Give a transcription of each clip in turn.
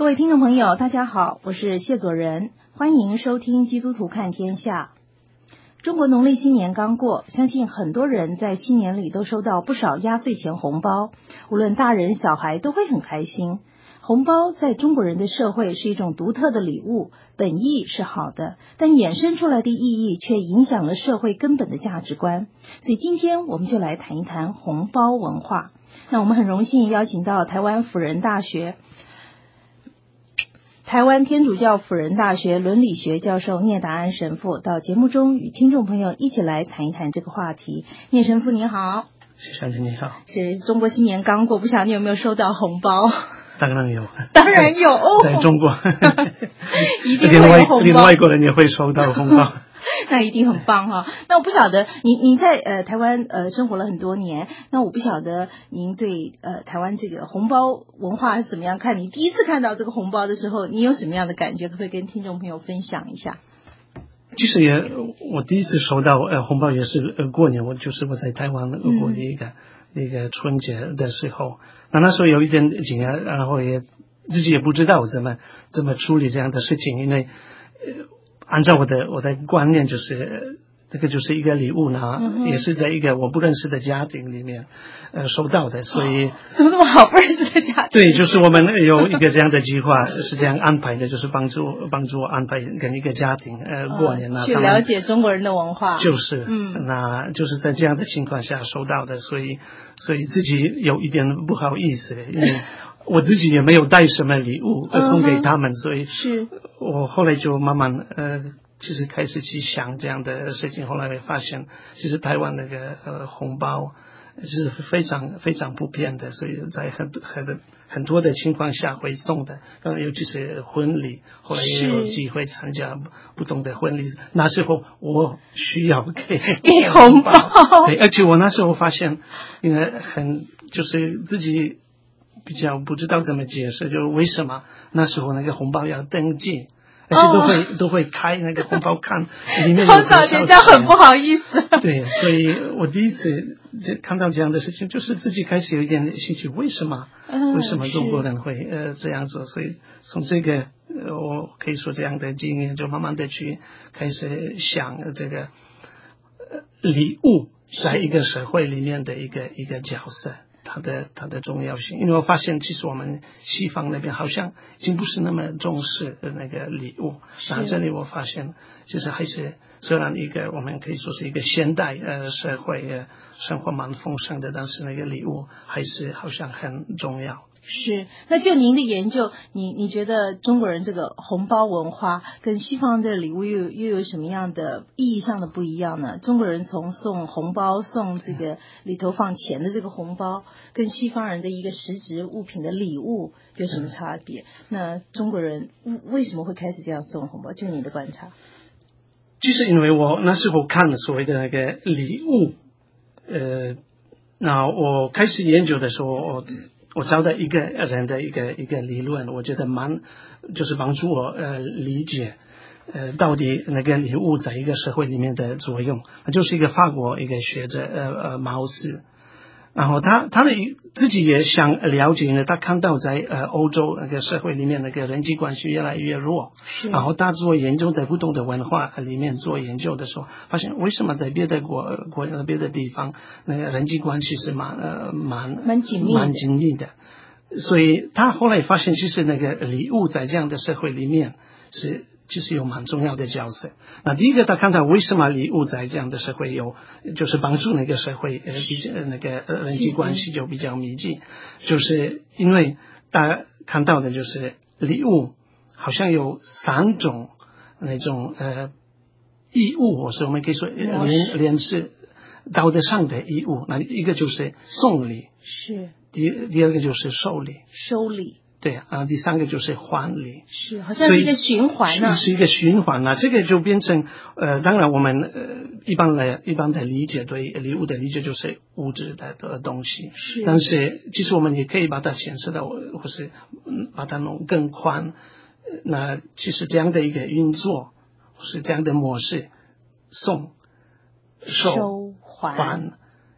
各位听众朋友，大家好，我是谢佐仁，欢迎收听基督徒看天下。中国农历新年刚过，相信很多人在新年里都收到不少压岁钱红包，无论大人小孩都会很开心。红包在中国人的社会是一种独特的礼物，本意是好的，但衍生出来的意义却影响了社会根本的价值观。所以今天我们就来谈一谈红包文化。那我们很荣幸邀请到台湾天主教辅仁大学伦理学教授聂达安神父到节目中与听众朋友一起来谈一谈这个话题。聂神父你好。 小姐你好。 是中国新年刚过，不晓得你有没有收到红包？ 当然有， 当然有在中国一定会有红包， 连外国人也会收到红包那一定很棒哈。那我不晓得你在台湾生活了很多年，那我不晓得您对台湾这个红包文化是怎么样看？你第一次看到这个红包的时候，你有什么样的感觉？可不可以跟听众朋友分享一下？ 其实我第一次收到红包也是过年，我在台湾过的一个春节的时候，那时候有一点惊讶，然后自己也不知道怎么处理这样的事情，因为按照我的观念就是这个就是一个礼物呢，也是在一个我不认识的家庭里面收到的，所以怎么那么好不认识的家庭？ 对，就是我们有一个这样的计划是这样安排的，就是帮助我安排跟一个家庭过年去了解中国人的文化， 就是那就是在这样的情况下收到的，所以自己有一点不好意思，因为我自己也没有带什么礼物送给他们，所以是我后来就慢慢其实开始去想这样的事情，后来发现其实台湾那个红包是非常非常普遍的，所以在很多的情况下会送的，尤其是婚礼，后来也有机会参加不同的婚礼，那时候我需要给红包，对，而且我那时候发现，因为就是自己比较不知道怎么解释，就是为什么那时候那个红包要登记。而且都会开那个红包看里面有多少钱， 这样很不好意思。 对，所以我第一次看到这样的事情，就是自己开始有一点兴趣，为什么中国人会这样做？所以从这个我可以说这样的经验，就慢慢的去开始想这个礼物在一个社会里面的一个角色。它的重要性，因为我发现其实我们西方那边好像已经不是那么重视那个礼物，那这里我发现其实还是虽然我们可以说是一个现代社会生活蛮丰盛的，但是那个礼物还是好像很重要。 是，那就您的研究，你觉得中国人这个红包文化跟西方的礼物又有什么样的意义上的不一样呢？中国人从送红包，送这个里头放钱的这个红包，跟西方人的一个实质物品的礼物有什么差别？那中国人为什么会开始这样送红包？就你的观察。 就是因为我那时候看所谓的那个礼物，那我开始研究的时候，我找到一个人的一个理论，我觉得就是帮助我理解到底那个礼物在一个社会里面的作用。就是一个法国一个学者茅斯，然后他自己也想了解呢，他看到在欧洲那个社会里面那个人际关系越来越弱，然后他做研究，在不同的文化里面做研究的时候，发现为什么在别的国别的地方那个人际关系是蛮紧密的，所以他后来发现其实那个礼物在这样的社会里面其实有蛮重要的角色。那第一个他看到为什么礼物在这样的社会就是帮助那个社会那个人际关系就比较密集，就是因为大家看到的就是礼物好像有3种那种义务，或是我们可以说连是道德上的义务。那一个就是送礼， 是第二个就是收礼，对啊，第3个就是还礼， 是好像是一个循环啊， 是一个循环啊。这个就变成当然我们一般的理解对礼物的理解就是物质的东西，但是其实我们也可以把它显示到，或是把它弄更宽。那其实这样的一个运作，或是这样的模式，送、收、还，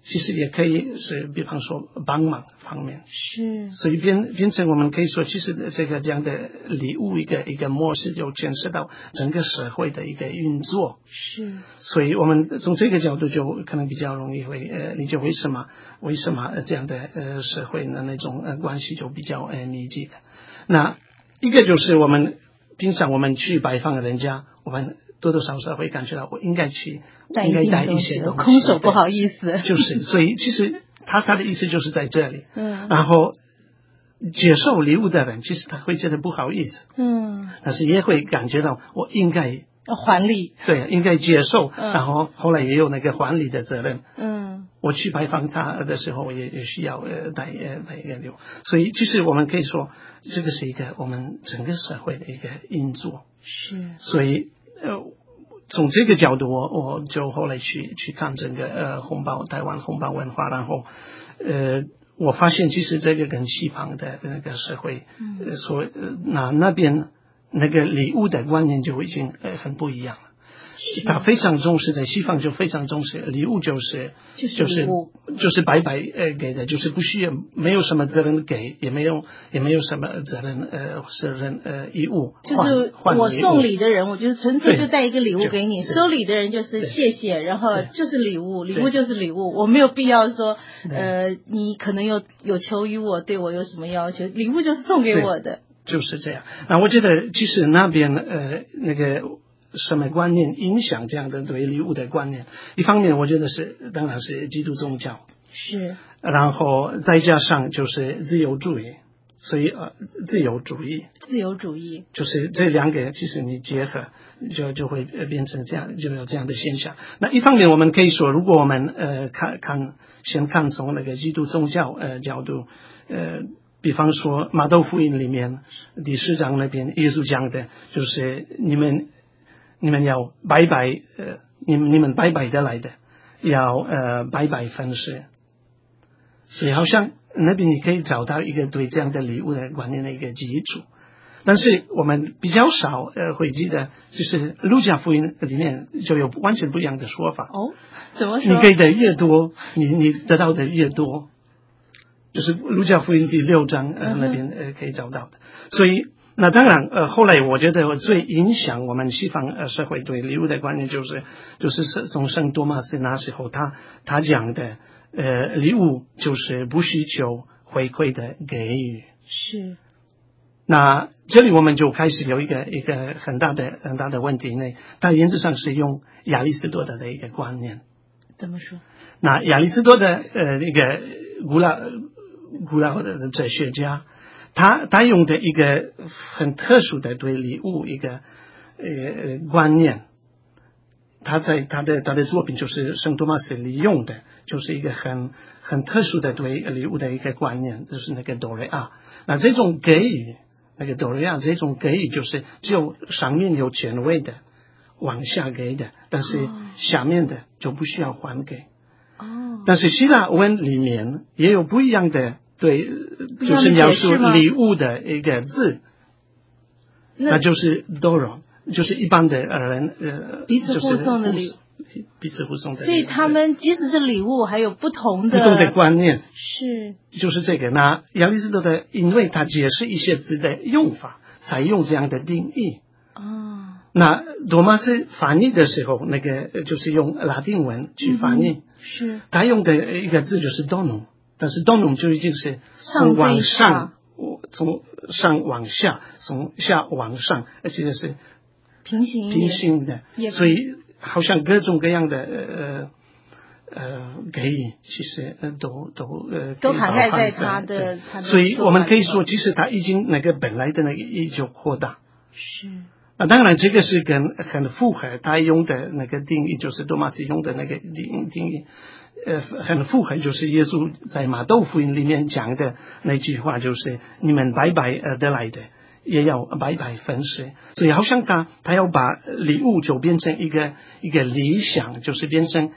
其实也可以是比方说帮忙方面， 是， 所以变成我们可以说，其实这样的礼物一个模式就牵涉到整个社会的一个运作， 是， 所以我们从这个角度就可能比较容易会理解为什么这样的社会的那种关系就比较密集的。那一个就是我们平常我们去拜访人家，我们多多少少会感觉到我应该带一些东西， 空手不好意思， 就是所以其实他的意思就是在这里，然后接受礼物的人其实他会觉得不好意思，但是也会感觉到我应该还礼， 对，应该接受，然后后来也有那个还礼的责任，我去拜访他的时候也需要带一个礼物，所以其实我们可以说这个是一个我们整个社会的一个运作， 是， 所以从这个角度我就后来去看整个台湾红包文化，然后我发现其实这个跟西方的那个社会那边那个礼物的观念就已经很不一样了。他非常重视，在西方就非常重视礼物，就是白白给的，就是不需要没有什么责任给，也没有什么责任义务。 就是我送礼的人，我就是纯粹就带一个礼物给你，收礼的人就是谢谢，然后就是礼物就是礼物，我没有必要说你可能有求于我，对我有什么要求，礼物就是送给我的， 就是这样。那我觉得其实那边那个什么观念影响这样的对礼物的观念？一方面，我觉得当然是基督宗教， 是， 然后再加上就是自由主义，所以自由主义就是这两个，其实你结合就会变成这样，就有这样的现象。那一方面，我们可以说，如果我们先看从那个基督宗教角度，比方说马太福音里面第4章那边，耶稣讲的就是你们要白白你们白白的来的，要白白分施，所以好像那边你可以找到一个对这样的礼物的观念的一个基础。但是我们比较少会记得，就是路加福音里面就有完全不一样的说法。 怎么说？ 你给的越多，你得到的越多，就是路加福音第6章那边可以找到的。所以那当然后来我觉得最影响我们西方社会对礼物的观念就是从圣多马斯那时候他讲的礼物就是不需求回馈的给予。 是。 那这里我们就开始有一个很大的问题呢，它原则上是用亚里士多德的一个观念。 怎么说？ 那亚里士多德一个古老的哲学家，他用的一个很特殊的对礼物一个观念，他在他的作品就是圣多马斯里用的，就是一个很特殊的对礼物的一个观念，就是那个多瑞亚。那这种给予，那个多瑞亚这种给予就是就上面有权威的往下给的，但是下面的就不需要还给。但是希腊文里面也有不一样的对，就是描述礼物的一个字，那就是 doron， 就是一般的人彼此互送的礼物， 彼此互送的礼物。 所以他们即使是礼物，还有不同的观念， 是就是这个。那亚里士多德因为他解释一些字的用法，才用这样的定义。那多马斯翻译的时候，那个就是用拉丁文去翻译， 是他用的一个字就是 donum， 但是 donum 就已经是从往上，从上往下，从下往上，而且是平行的，所以好像各种各样的给予，其实都涵盖在他的， 所以我们可以说，其实他已经那个本来的那个意义就扩大。 是。 当然这个是很符合他用的那个定义，就是多马斯用的那个定义，很符合就是耶稣在马太福音里面讲的那句话，就是你们白白得来的也要白白分施。所以好像他要把礼物就变成一个理想，就是变成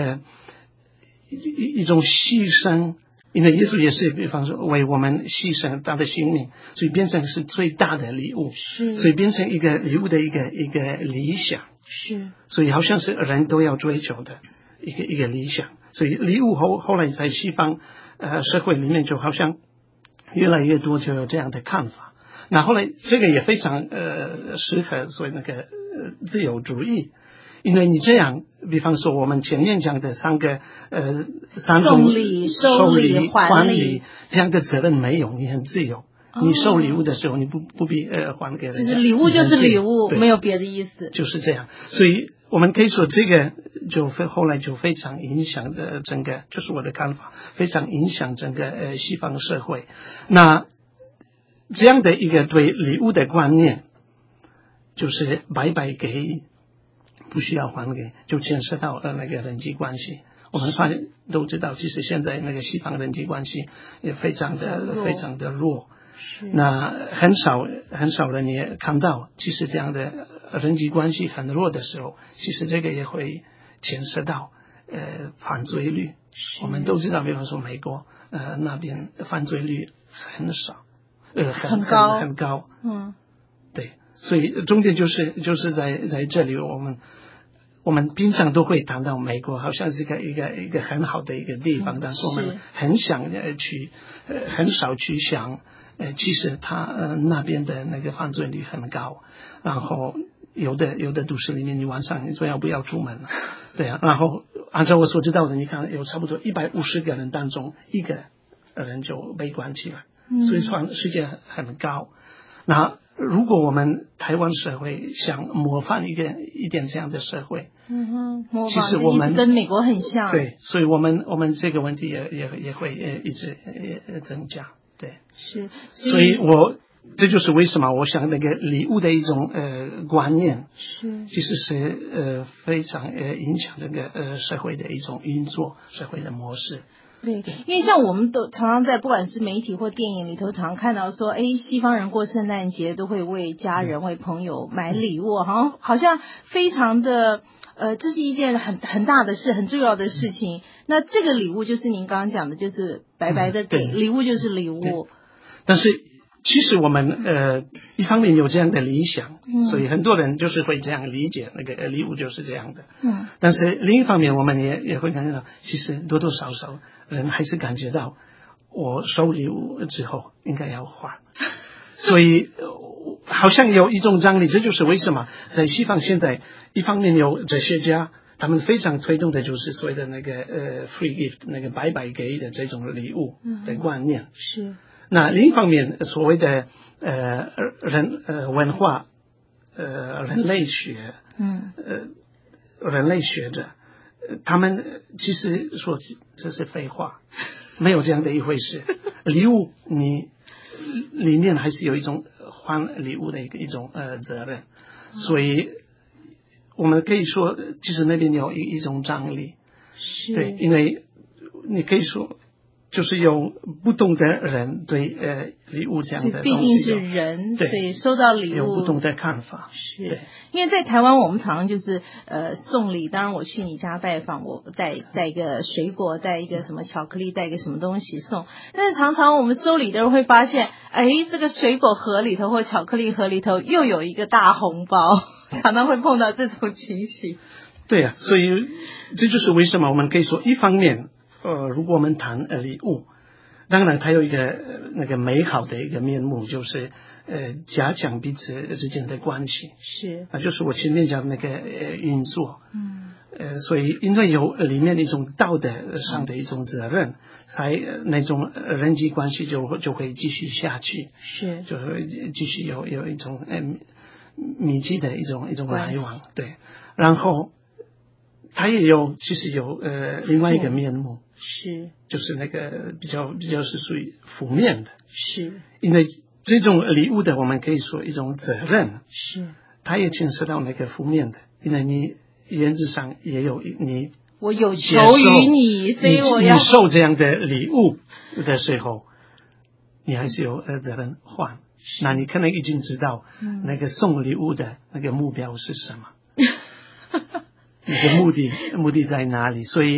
一种牺牲。因为耶稣也是比方说为我们牺牲他的性命，所以变成是最大的礼物，所以变成一个礼物的一个理想， 是， 所以好像是人都要追求的一个理想。 所以礼物后来在西方社会里面就好像越来越多就有这样的看法。那后来这个也非常适合所谓那个自由主义，因为你这样，比方说我们前面讲的三种送礼、收礼、还礼这样的责任没有，你很自由。你收礼物的时候，你不必还给人家， 就是礼物就是礼物，没有别的意思， 就是这样。所以我们可以说，这个就后来就非常影响的整个，就是我的看法，非常影响整个西方社会。那这样的一个对礼物的观念，就是白白给，不需要还给，就牵涉到那个人际关系。我们都知道，其实现在那个西方人际关系也非常的弱。那很少人也看到，其实这样的人际关系很弱的时候，其实这个也会牵涉到犯罪率。我们都知道，比方说美国那边犯罪率很少，很高，对，所以重点就是在这里，我们平常都会谈到美国好像是一个很好的一个地方，但是我们很少去想，其实他那边的那个犯罪率很高，然后有的都市里面你晚上你说要不要出门，对啊，然后按照我所知道的，你看有差不多150个人当中一个人就被关起来，所以说世界很高。那如果我们台湾社会想模仿一点这样的社会， 模仿其实我们跟美国很像， 对，所以我们这个问题也会一直增加，对， 是， 所以这就是为什么我想那个礼物的一种观念，其实是非常影响这个社会的一种运作，社会的模式。 对，因为像我们都常常在不管是媒体或电影里头常看到说，西方人过圣诞节都会为家人、为朋友买礼物，好像非常的这是一件很大的事，很重要的事情。那这个礼物就是您刚刚讲的，就是白白的给，礼物就是礼物。 但是其实我们一方面有这样的理想，所以很多人就是会这样理解那个礼物就是这样的。但是另一方面我们也会感觉到，其实多多少少人还是感觉到我收礼物之后应该要还，所以好像有一种张力。这就是为什么在西方现在一方面有哲学家，他们非常推动的就是所谓的那个free gift， 那个白白给的这种礼物的观念。 是。 那另一方面，所谓的文化人类学，人类学者，他们其实说这是废话，没有这样的一回事。礼物你里面还是有一种还礼物的一种责任，所以我们可以说，其实那边有一种张力，对，因为你可以说。就是有不同的人对礼物这样的东西， 毕竟是人，对收到礼物有不同的看法。 是，因为在台湾我们常常就是送礼，当然我去你家拜访，我带一个水果，带一个什么巧克力，带一个什么东西送。但是常常我们收礼的人会发现，这个水果盒里头或巧克力盒里头又有一个大红包，常常会碰到这种情形。 对啊，所以这就是为什么我们可以说，一方面如果我们谈礼物，当然它有一个那个美好的一个面目，就是加强彼此之间的关系， 是， 就是我前面讲的那个运作，所以因为有里面一种道德上的一种责任，才那种人际关系就会继续下去， 是， 就会继续有一种密集的一种来往，对，然后它也其实有另外一个面目。 是， 就是那个比较是属于负面的， 是， 因为这种礼物的，我们可以说一种责任， 是， 它也牵涉到那个负面的，因为你原则上也有我有求于你，所以我要你受这样的礼物的时候，你还是有责任还。那你可能已经知道那个送礼物的那个目标是什么，那个目的在哪里，所以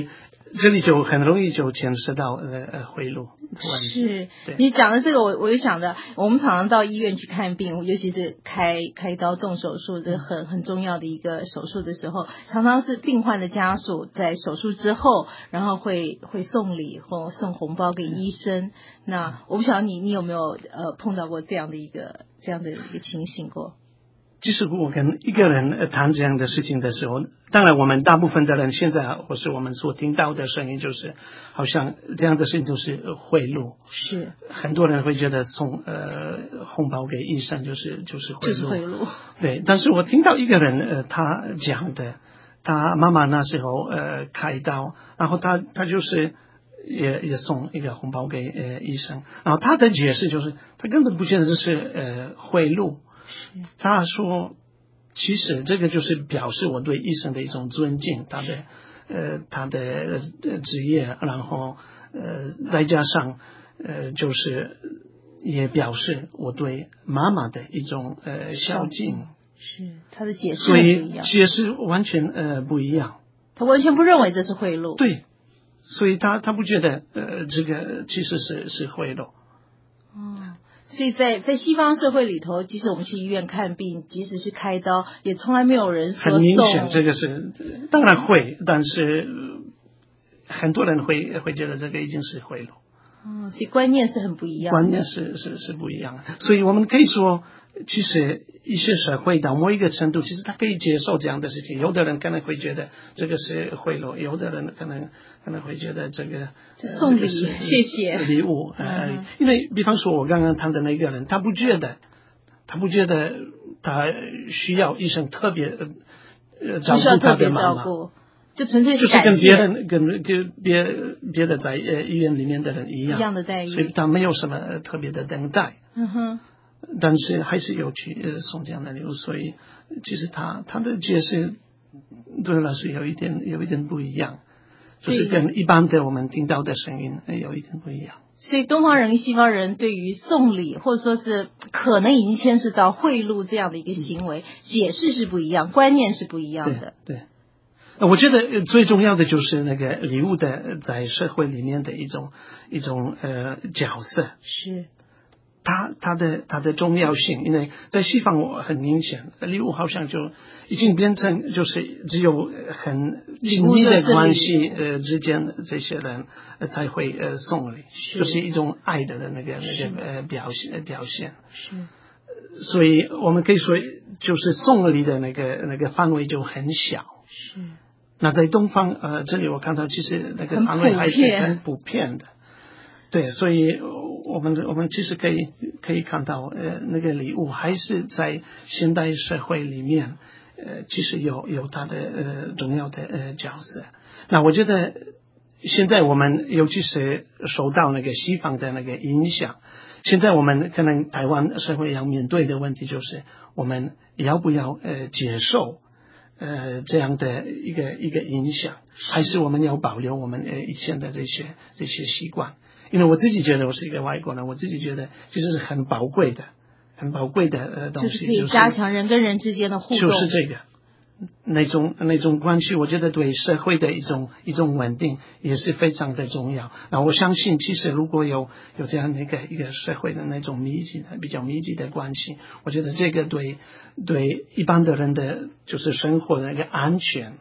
这里就很容易就牵涉到贿赂。 是你讲的这个我就想着，我们常常到医院去看病，尤其是开刀动手术，这个很重要的一个手术的时候，常常是病患的家属在手术之后，然后会送礼或送红包给医生。那我不晓得你有没有碰到过这样的一个情形过？ 其实我跟一个人谈这样的事情的时候，当然我们大部分的人现在或是我们所听到的声音就是好像这样的事情就是贿赂， 是很多人会觉得送红包给医生就是贿赂，对。但是我听到一个人他讲的，他妈妈那时候开刀，然后他就是也送一个红包给医生，然后他的解释就是他根本不觉得这是贿赂。他说其实这个就是表示我对医生的一种尊敬，他的职业，然后再加上就是也表示我对妈妈的一种孝敬。 是他的解释所以解释完全不一样， 他完全不认为这是贿赂。 对，所以他不觉得这个其实是贿赂。 所以在西方社会里头，即使我们去医院看病，即使是开刀，也从来没有人说很明显这个是当然会，但是很多人会觉得这个已经是贿赂。 所以观念是很不一样的， 观念是不一样的。所以我们可以说，其实一些社会到某一个程度，其实他可以接受这样的事情。有的人可能会觉得这个是贿赂，有的人可能会觉得这个送礼谢谢礼物。因为比方说我刚刚谈的那个人，他不觉得他需要医生特别照顾他的妈妈。 就纯粹就是跟别人跟别的在医院里面的人一样的待遇， 所以他没有什么特别的等待。但是还是有去送这样的礼物，所以其实他的解释对我来说有一点不一样，就是跟一般的我们听到的声音有一点不一样。 所以东方人跟西方人对于送礼或者说是可能已经牵涉到贿赂这样的一个行为，解释是不一样，观念是不一样的。 对。我觉得最重要的就是那个礼物的在社会里面的一种角色， 是它的重要性。因为在西方我很明显，礼物好像就已经变成就是只有很亲密的关系之间这些人才会送礼，就是一种爱的那个表现。是，所以我们可以说就是送礼的那个范围就很小。 是。 那在东方这里我看到其实那个范围还是很普遍的。对，所以我们其实可以看到那个礼物还是在现代社会里面其实有它的重要的角色。那我觉得现在我们尤其是受到那个西方的那个影响，现在我们可能台湾社会要面对的问题就是我们要不要接受这样的一个影响，还是我们要保留我们以前的这些习惯。因为我自己觉得我是一个外国人，我自己觉得其实是很宝贵的东西， 就是可以加强人跟人之间的互动， 就是这个那种关系，我觉得对社会的一种稳定也是非常的重要。那我相信其实如果有这样的一个社会的那种比较密集的关系，我觉得这个对一般的人的就是生活的那个安全，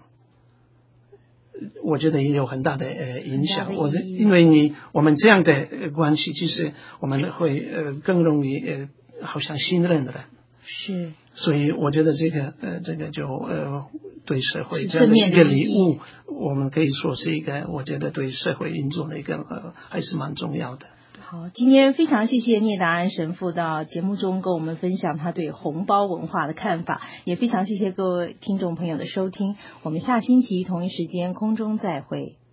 我觉得也有很大的影响。因为我们这样的关系，其实我们会更容易好像信任的人。 是， 所以我觉得这个就对社会这样的一个礼物，我们可以说是一个我觉得对社会运作的一个还是蛮重要的。 好，今天非常谢谢聂达安神父到节目中跟我们分享他对红包文化的看法，也非常谢谢各位听众朋友的收听，我们下星期同一时间空中再会。